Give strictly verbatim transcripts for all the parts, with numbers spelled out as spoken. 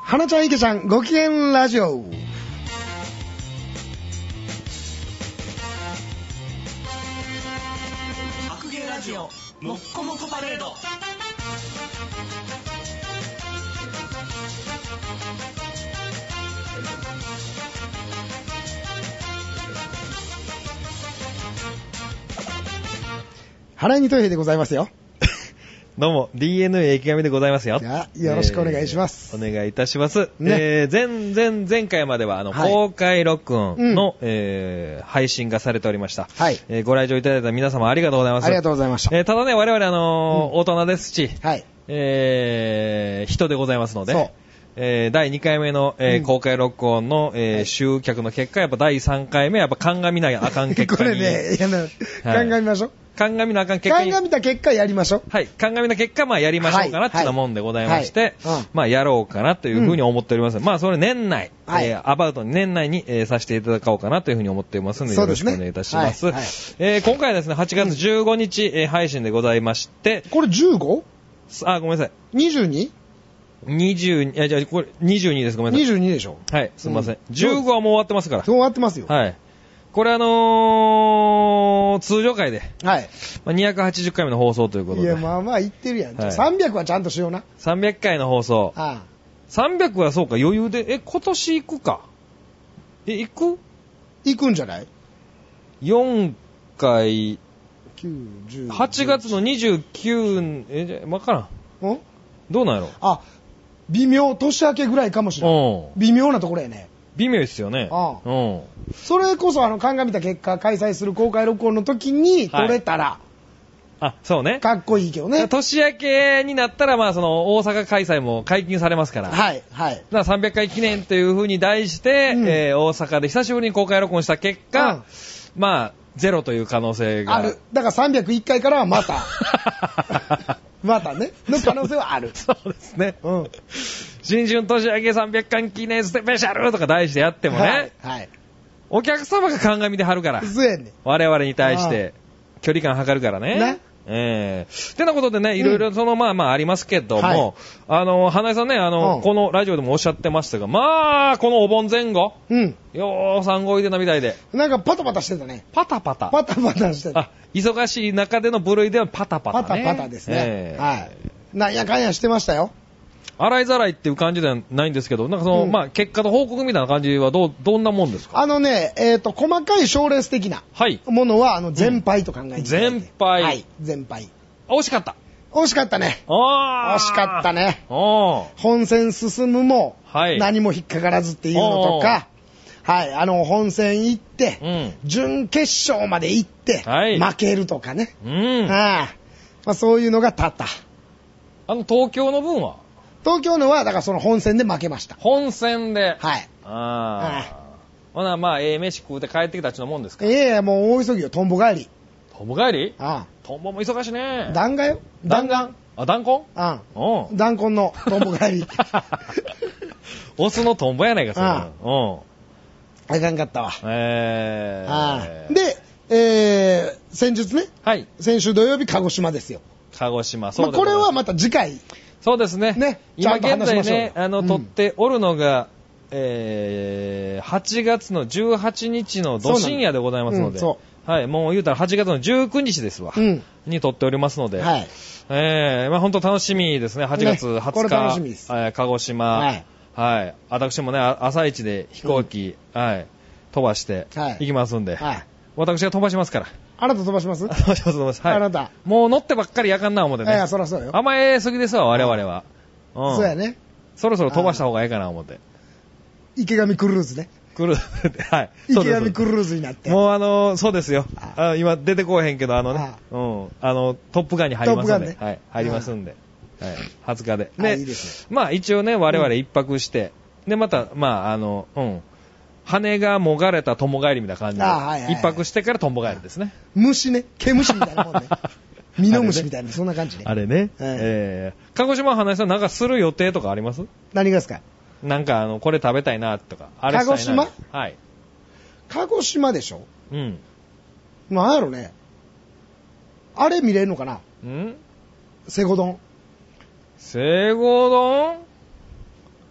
花ちゃん池ちゃんご機嫌ラジオ。 白芸ラジオもっこもこパレード。 原にとへでございますよ。 どうも ディーエヌエー 池上でございますよ。 じゃあよろしくお願いします、 えー、お願いいたします、 ねえー、前前前回まではあの、はい、公開録音の、うんえー、配信がされておりました、はいえー、ご来場いただいた皆様ありがとうございます。 ありがとうございました、 えー、ただね我々あのーうん、大人ですし、 はいえー、人でございますのでそうえー、だいにかいめの、えーうん、公開録音の、えーはい、集客の結果やっぱだいさんかいめやっぱ鑑みなきゃあかん結果にこれねいやな、はい、鑑みましょう。 鑑みなあかん結果に鑑みた結果やりましょう。 はい鑑みた結果まあやりましょうかなっていうようなもんでございまして、はいはいうん、まあやろうかなというふうに思っております、うん、まあそれ年内、はいえー、アバウトに年内に、えー、させていただこうかなというふうに思っていますのでよろしくお願いいたします。そうですねはいはいえー、今回はですねはちがつじゅうごにち、うんえー、配信でございましてこれ じゅうご？ あごめんなさいにじゅうに？ にじゅうに、いや、じゃあ、これ、にじゅうにです。ごめんなさい。 にじゅうにでしょ。 はい、すみません。うん、じゅうごはもう終わってますから。 もう終わってますよ。 はい。これあのー、通常回で。 はい。 まあ、にひゃくはちじゅっかいめの放送ということで。 いや、まあまあ言ってるやん。はい、さんびゃくはちゃんとしような。 さんびゃっかいの放送。 ああ。 さんびゃくはそうか、余裕で。え、今年行くか。え、行く行くんじゃない ? よんかい。 きゅう、じゅう。 はちがつのにじゅうくにち、え、じゃ、わからん。 んどうなんやろあ、微妙、年明けぐらいかもしれない。微妙なところやね。 微妙ですよね。 ああうん。それこそ、あの、鑑みた結果、開催する公開録音の時に撮れたら、はい、 あ、そうね。 かっこいいけどね。 年明けになったら、まあ、その、大阪開催も解禁されますから。 はい、はい。だからさんびゃっかい記念という風に題して、うん、えー、大阪で久しぶりに公開録音した結果、うん、まあ、ゼロという可能性が。 ある。だからさんびゃくいっかいからはまた。またね、の可能性はある。 そうですね。うん。新春年明けさんびゃっかい記念スペシャルとか題してやってもね。はい。はい、お客様が鑑みてはるから。 そうやね。 我々に対して距離感測るからね。ね。ええー。ってなことでね、いろいろその、まあまあありますけども、はい、あの、花井さんね、あの、うん、このラジオでもおっしゃってましたが、まあ、このお盆前後、うん。ようさん動いてたみたいで。 なんかパタパタしてたね。 パタパタ。 パタパタしてた。 あ、忙しい中での部類ではパタパタね。 パタパタですね。えー、はい。なんやかんやしてましたよ。 洗いざらいっていう感じではないんですけど、なんかその、うん、まあ、結果と報告みたいな感じはどう、どんなもんですか？ あのね、えっと、細かい賞レース的なものは、はい、あの、全敗と考えていただいて、うん、 全敗。 はい、全敗。 惜しかった。 惜しかったね。 あ惜しかったね。本戦進むも、はい、何も引っかからずっていうのとか、はい、あの、本戦行って、うん、準決勝まで行って、はい、負けるとかね。うん。はあ、まあ、そういうのが多々。 あの、東京の分は東京のは、だからその本戦で負けました。 本戦で。 はい。 ああ。ほな、まあ、ええ飯食うて帰ってきたちのもんですか？ いやいや、もう大急ぎよ、トンボ帰り。 トンボ帰り？ ああ。 トンボも忙しいね。 弾丸よ。弾丸。 あ、弾痕？ ああ。うん。弾痕のトンボ帰り。 オスのトンボやないか、それ。 ああ。うん。あかんかったわ。 えー。 ああ。で、えー、先日ね。 はい。 先週土曜日、鹿児島ですよ。 鹿児島、そうです。 まあ、これはまた次回。 そうですね。 ね。 今現在ね、あの、撮っておるのが、えー、はちがつのじゅうはちにちのど深夜でございますので。そう。はい。もう言うたらはちがつのじゅうくにちですわ。うん。に撮っておりますので。はい。えー、まあ本当楽しみですね。はちがつはつか。ね、これ楽しみです。はい。鹿児島。はい。はい。私もね、朝一で飛行機、うん、はい。飛ばして、はい。行きますんで。はい。私が飛ばしますから。 あなた飛ばします飛ばします、飛ばします。はい。 あなた。 もう乗ってばっかりやかんな思ってね。 いや、そらそうよ。 甘えすぎですわ、我々は。 うん。そうやね。 そろそろ飛ばした方がいいかな思って。 池上クルーズね。 クルーズ、はい。 池上クルーズになって。 もうあのー、そうですよ。あ今出てこうへんけど、あのね、うん。あの、トップガンに入りますんで。ね、はい。入りますんで。はい。はつかで。 で、いいですね、 まあ一応ね、我々一泊して、うん、で、また、まああの、うん。羽がもがれた友帰りみたいな感じで、はいはいはい、一泊してから友帰りですね。 虫ね。毛虫みたいなもんね。ミノムシみたいな、そんな感じね。 あれね。はい、えー、鹿児島花井さんなんかする予定とかあります？ 何がですか？ なんかあの、これ食べたいなとか、あれしたいな。 鹿児島？ はい。 鹿児島でしょ？ うん。 なんやろね。あれ見れるのかな？ ん？ セゴ丼。 セゴ丼？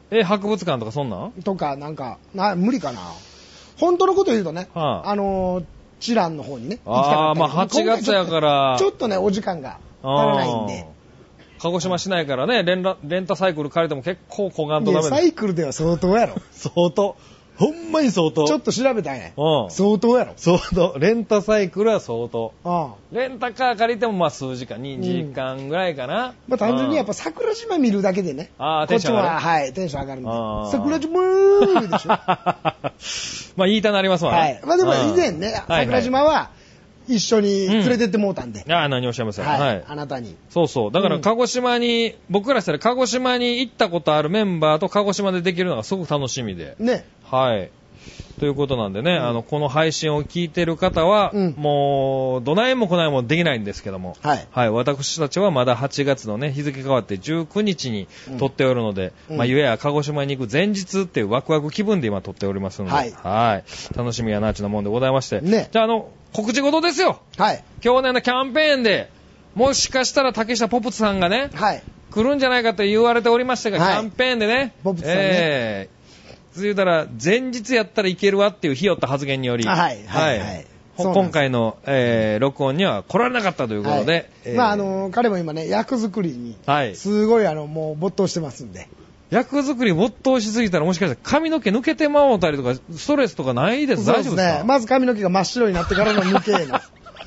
え、博物館とかそんなんとか、なんか、な、無理かな。本当のこと言うとね、はあ、あのー、チランの方にね、 行きたかった。ああ、まあはちがつやから。 ちょっとね、お時間が足らないんで。 鹿児島市内からね、レンラ、レンタサイクル借りても結構こがんとダメだ。 サイクルでは相当やろ。 相当。ほんまに相当。 ちょっと調べたんや。うん。相当やろ。 相当。レンタサイクルは相当。うん。レンタカー借りてもまあ数時間、にじかんぐらいかな。うん、 まあ単純にやっぱ桜島見るだけでね。 ああ、テンション上がる。 こっちは、はい、テンション上がるんで。桜島ーでしょ。 まあ言いたなりますわね。はい。 まあでも以前ね、桜島は、一緒に連れてってもうたんで。 うん、ああ、何をおっしゃいますか。 はい。はい、あなたに。 そうそう。だから鹿児島に、うん、僕らしたら鹿児島に行ったことあるメンバーと鹿児島でできるのがすごく楽しみで。 ね。 はい。ということなんでね、うん、あの、この配信を聞いてる方は、うん、もう、どないもこないもできないんですけども、はい。はい。私たちはまだはちがつのね、日付変わってじゅうくにちに撮っておるので、うん、まあ、ゆえや鹿児島に行く前日っていうワクワク気分で今撮っておりますので、はい。はい。楽しみやな、ちゅうなもんでございまして。ね。じゃあ、あの、告知事ですよ。はい。今日ね、のキャンペーンで、もしかしたら竹下ポプツさんがね、はい。来るんじゃないかと言われておりましたが、はい、キャンペーンでね、ポプツさんね、えー言うたら、前日やったらいけるわっていうひよった発言により、はい、はい、はい。今回の、えー、録音には来られなかったということで。はいえー、 まあ、あのー、彼も今ね、役作りに、はい。すごい、あの、もう没頭してますんで。 役作り没頭しすぎたらもしかしたら髪の毛抜けてまうたりとか、ストレスとかないです。大丈夫ですか？そうですね。 まず髪の毛が真っ白になってからの抜けな。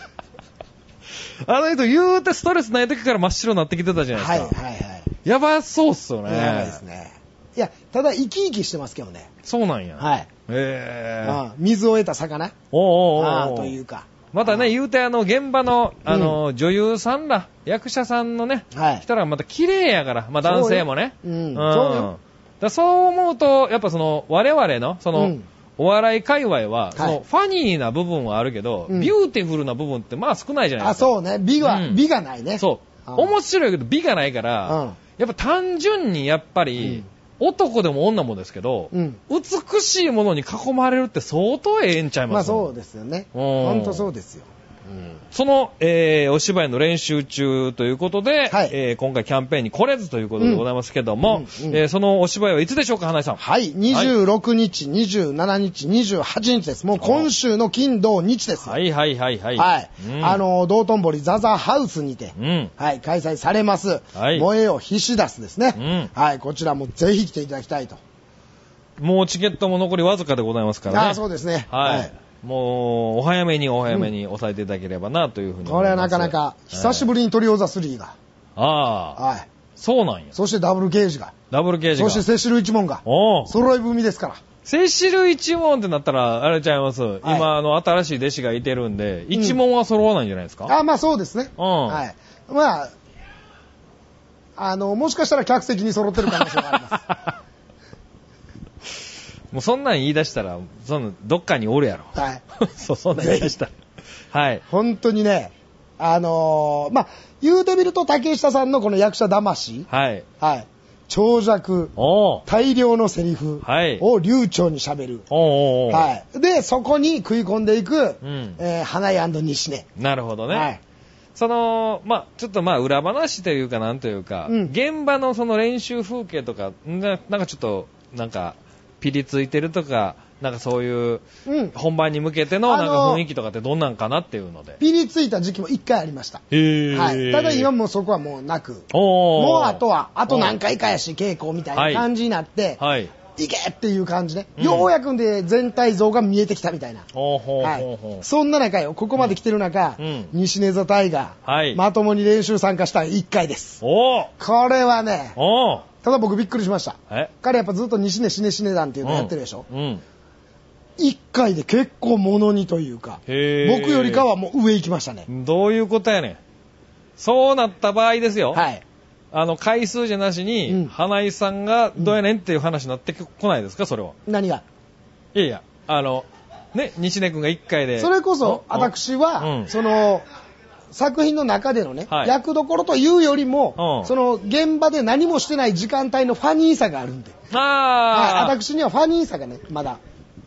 あの人言うてストレスない時から真っ白になってきてたじゃないですか。はい、はい、はい。やばそうっすよね。 やばいですね。いや、ただ生き生きしてますけどね。 そうなんや。 はい。 へぇー。水を得た魚。 おーおーおー。 というか。 またね、言うてあの、現場の、あの、うん、女優さんら、役者さんのね、はい。来たらまた綺麗やから、まあ男性もね。ううん。そうよ。だそう思うと、やっぱその、我々の、その、うん、お笑い界隈は、その、ファニーな部分はあるけど、うん、ビューティフルな部分ってまあ少ないじゃないですか。 あ、そうね。美は、うん、美がないね。 そう。面白いけど美がないから、うん、やっぱ単純にやっぱり、うん男でも女もですけど、うん、美しいものに囲まれるって相当ええんちゃいますか？ まあそうですよね。本当そうですよ。 うん、その、えー、お芝居の練習中ということで、はいえー、今回キャンペーンに来れずということでございますけども、うんうんうんえー、そのお芝居はいつでしょうか、花井さん。 はい、にじゅうろくにち、はい、にじゅうしちにち、にじゅうはちにちです。もう今週の金土日です。 はいはいはいはい。 はい。うん、あの、道頓堀ザザハウスにて、うん、はい、開催されます、はい、燃えよ必死出すですね、うん。はい、こちらもぜひ来ていただきたいと。 もうチケットも残りわずかでございますからね。 ああ、そうですね。 はい。はいもう、お早めにお早めに抑えていただければな、というふうに思います。 これはなかなか、久しぶりにトリオザスリーが。 ああ。はい。そうなんや。 そしてダブルケージが。 ダブルケージが。そしてセシル一門が。お揃い踏みですから。 セシル一門ってなったら、あれちゃいます。はい、今、あの、新しい弟子がいてるんで、一門は揃わないんじゃないですか、 うん、あ、まあそうですね。うん。はい。まあ、あの、もしかしたら客席に揃ってる可能性があります。 もうそんなん言い出したら、その、どっかにおるやろ。はい。そう、そんなん言い出したら。はい。 本当にね、あのー、まあ、言うてみると竹下さんのこの役者魂。はい。はい。長尺。大量のセリフ。はい。を流暢に喋る。おおはい。で、そこに食い込んでいく、うん、えー、花井&西根。 なるほどね。はい。その、まあ、ちょっとまあ、裏話というかなんというか、うん、現場のその練習風景とか、な、なんかちょっと、なんか、ピリついてるとか、なんかそういう、本番に向けてのなんか雰囲気とかってどんなんかなっていうので。 ピリついた時期も一回ありました。へー。はい。ただ今もそこはもうなく、もうあとは、あと何回かやし、稽古みたいな感じになって、はい。いけっていう感じで、うん、ようやくで全体像が見えてきたみたいな。はい。そんな中よ、ここまで来てる中、うん、西根座タイガー、はい、まともに練習参加したいっかいです。おこれはね、おただ僕びっくりしました。彼やっぱずっと西根しねしね団っていうのやってるでしょ。うん。うんいっかいで結構ものにというか、僕よりかはもう上行きましたね。 どういうことやねん。そうなった場合ですよ。はい。あの、回数じゃなしに、うん、花井さんがどうやねんっていう話になってこないですか、それは。 何がいやいや、あの、ね、西根くんがいっかいで。 それこそ、私は、うん、その、作品の中でのね、はい、役どころというよりも、うん、その、現場で何もしてない時間帯のファニーさがあるんで。ああ。はい、私にはファニーさがね、まだ。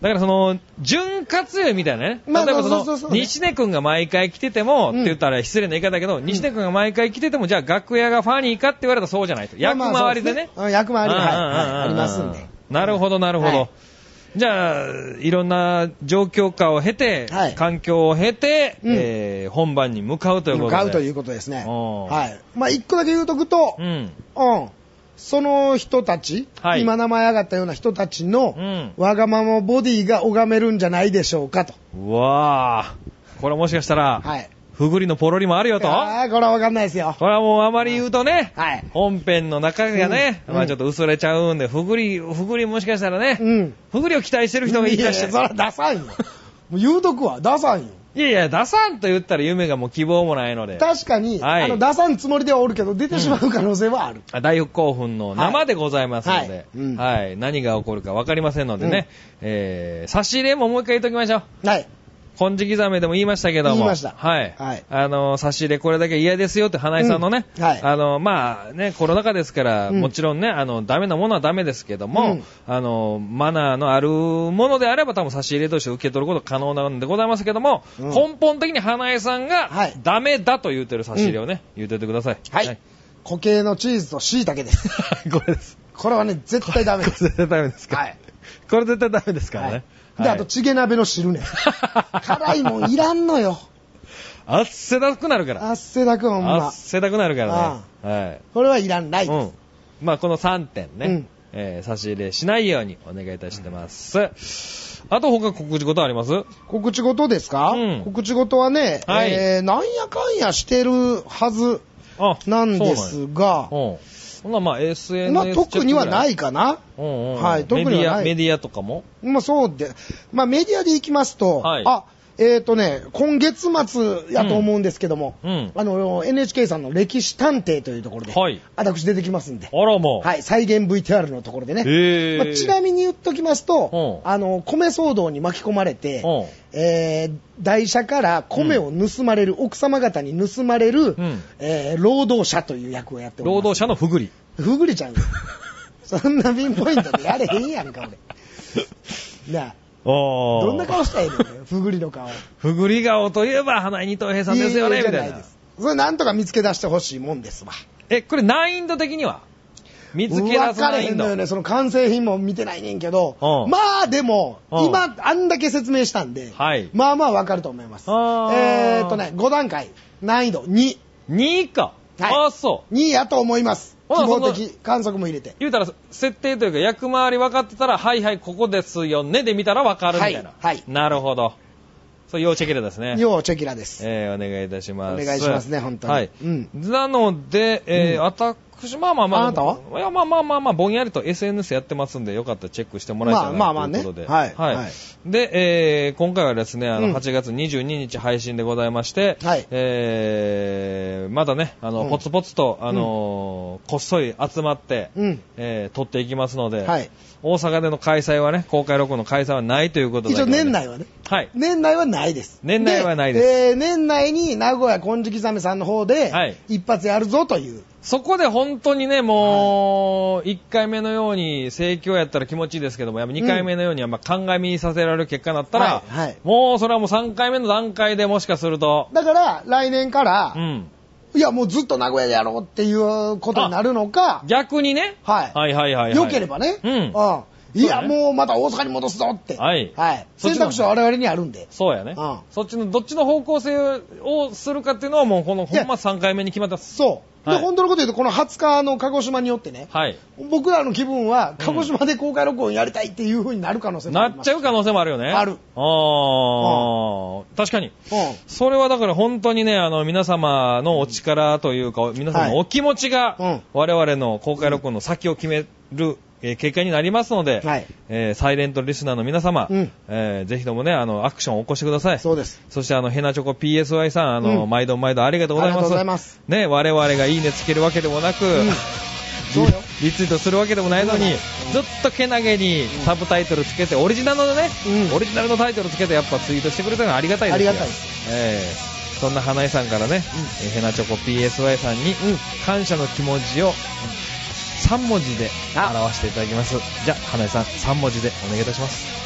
だからその、潤滑油みたいなね。例えばその、西根くんが毎回来てても、って言ったら失礼な言い方だけど、西根くんが毎回来てても、じゃあ楽屋がファニーかって言われたらそうじゃないと。役回りでね。 役回りで、はい。ありますんで。 なるほど、なるほど。じゃあ、いろんな状況下を経て、はい、環境を経て、うん、えー、本番に向かうということで。 向かうということですね。はい。まあ、一個だけ言うとくと、うん。うん。その人たち、はい、今名前上がったような人たちの、うん、わがままボディが拝めるんじゃないでしょうかと。 うわぁ。これもしかしたら、はい。ふぐりのポロリもあるよと。 ああ、これはわかんないですよ。 これはもうあまり言うとね、はい、本編の中がね、うん、まあちょっと薄れちゃうんで、ふぐり、ふぐりもしかしたらね、うん、ふぐりを期待してる人がいらっしゃる。 いやいや、それは出さんよ。もう言うとくわ、出さんよ。 いやいや、出さんと言ったら夢がもう希望もないので。 確かに、はい、あの出さんつもりではおるけど、出てしまう可能性はある。 うん、大興奮の生でございますので、はいはいうん、はい、何が起こるか分かりませんのでね、うん、えー、差し入れももう一回言っときましょう。はい。金色ザメでも言いましたけども。 言いました。 はい。はい。あの、差し入れこれだけ嫌ですよって花井さんのね。うん、はい。あの、まあね、コロナ禍ですから、うん、もちろんね、あの、ダメなものはダメですけども、うん、あの、マナーのあるものであれば多分差し入れとして受け取ること可能なんでございますけども、うん、根本的に花井さんが、はい、ダメだと言ってる差し入れをね、うん、言っててください。 はい。はい、固形のチーズと椎茸です。 これです。 これはね、絶対ダメです。 これ絶対ダメですか。はい。これ絶対ダメですからね。はいで、はい、あと、チゲ鍋の汁ね。辛いもんいらんのよ。 あっせだくなるから。 あっせだくほんま。 あっせだくなるからね。はい。 これはいらんないです。うん、 まあ、このさんてんね、うんえー、差し入れしないようにお願いいたしてます。うん、あと他告知事あります？ 告知事ですか、うん、告知事はね、はい、えー、なんやかんやしてるはずなんですが、 そんなまあ エスエヌエスまあ特にはないかな。 うんうん、はい、特にはない。メディア、メディアとかもまあそうで、まあメディアで行きますと、はい、あ、えっ、ー、とね、今月末やと思うんですけども、うんうん、あの、エヌエイチケー さんの歴史探偵というところで、はい、私出てきますんで、 あらもう。 はい、再現 ブイティーアール のところでね。へまあ、ちなみに言っときますと、うん、あの、米騒動に巻き込まれて、うんえー、台車から米を盗まれる、うん、奥様方に盗まれる、うんえー、労働者という役をやっております。 労働者のふぐり。 ふぐりちゃんよ。そんなピンポイントでやれへんやんか、俺。なあ。どんな顔したらいいのよ、ふぐりの顔。 ふぐり顔といえば、花井二等平さんですよね、みたいな。いいそれなんとか見つけ出してほしいもんですわ。 え、これ難易度的には見つけ出す難易度。分かれへんのよね、その完成品も見てないねんけど、まあでも、今、あんだけ説明したんで、はい、まあまあわかると思います。えーっとね、ご段階、難易度に。 にか。はい、ああ、そう。 にやと思います。希望的観測も入れて。 言うたら、設定というか役回り分かってたら、はいはい、ここですよね、で見たら分かるみたいな。はい。はい、なるほど。そう、要チェキラですね。 要チェキラです。 えー、お願いいたします。 お願いしますね、本当に。 はい。うん。なので、えー、うん、私、まあまあまあ。 あなたはいや、まあまあまあまあ、ぼんやりと エスエヌエス やってますんで、よかったらチェックしてもらえたらまあまあまあね。 ということで。はい。はい。はい、で、えー、今回はですね、あの、はちがつにじゅうににち配信でございまして、はい。えー、まだね、あの、うん、ポツポツと、あのー、こっそり集まって、うん、えー、撮っていきますので、はい。大阪での開催はね、公開録音の開催はないということで、ね。 一応年内はね。はい。年内はないです。 年内はないです。 で、えー、年内に名古屋金色ザメさんの方で、はい。一発やるぞという。 そこで本当にね、もう、いっかいめのように盛況やったら気持ちいいですけども、やっぱにかいめのようにはまあ鑑みさせられる結果になったら、はいはい、もうそれはもうさんかいめの段階でもしかすると。 だから、来年から、うん、いや、もうずっと名古屋でやろうっていうことになるのか。 逆にね。 はい。はいはいはい、はい。良ければね。うん。うん。いや、ね、もうまた大阪に戻すぞって。はい。はい。選択肢は我々にあるんで。 そうやね。うん。そっちの、どっちの方向性をするかっていうのはもうこのほんまさんかいめに決まった。 そう。で、はい、本当のこと言うと、このはつかの鹿児島によってね、はい、僕らの気分は、鹿児島で公開録音やりたいっていう風になる可能性もある。 なっちゃう可能性もあるよね。 ある。 ああ、うん、確かに、うん。それはだから本当にね、あの、皆様のお力というか、皆様のお気持ちが、はい、我々の公開録音の先を決める、えー、結果になりますので、はい、えー、サイレントリスナーの皆様、うん、えー、ぜひともね、あの、アクションを起こしてください。 そうです。 そして、あの、ヘナチョコ ピーエスワイ さん、あの、うん、毎度毎度ありがとうございます。ありがとうございます。ね、我々がいいねつけるわけでもなく、うん、そうよ。リツイートするわけでもないのに、うん、ずっとけなげにサブタイトルつけて、オリジナルのね、うん、オリジナルのタイトルつけて、やっぱツイートしてくれたのがありがたいですよ。ありがたいです。えー、そんな花井さんからね、うん、ヘナチョコ ピーエスワイ さんに、感謝の気持ちを、うんさんもじで表していただきます。じゃあ、花江さん、さんもじでお願いいたします。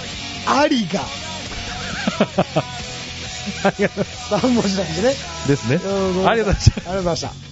ありがさん文字なんでねですね。ありがとうございました。 ありがとうございました。